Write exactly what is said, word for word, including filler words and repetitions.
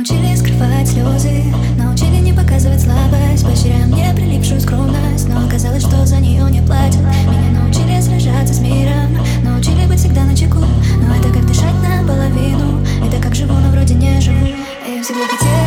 научили скрывать слезы, научили не показывать слабость, поощряя мне прилипшую скромность. Но оказалось, что за нее не платят. Меня научили сражаться с миром, научили быть всегда начеку. Но это как дышать наполовину, это как живу, но вроде не живу. И я всегда хотела